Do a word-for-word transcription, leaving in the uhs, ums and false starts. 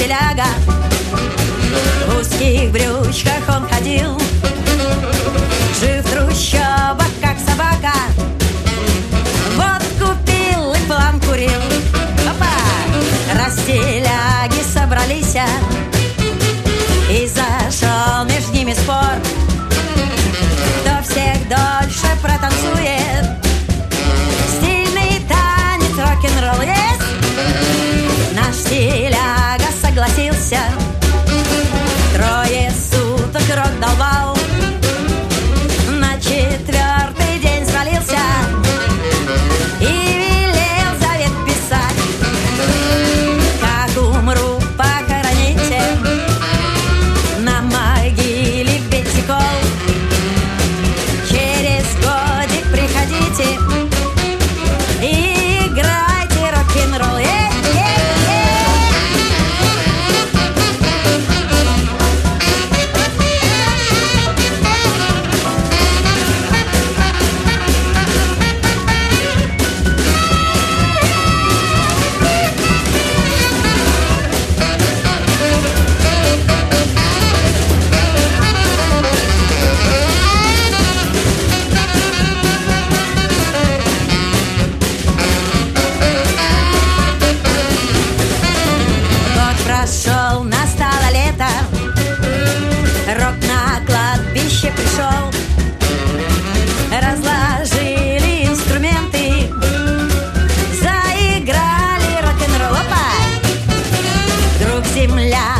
стиляга. В узких брючках он ходил, жив в трущобах, как собака. Водку пил и план курил. Опа! Растеляги собрались, и зашел между ними спор, кто всех дольше протанцует стильный танец рок-н-ролл. Есть! Наш стиляга согласился, трое суток рок долбал, на четвертый день свалился и велел завет писать: как умру, похороните на могиле бейте кол. Через годик приходите и играйте рок-н-ролл. Прошел, настало лето, рок на кладбище пришел. Разложили инструменты, заиграли рок-н-ролл. Опа! Вдруг земля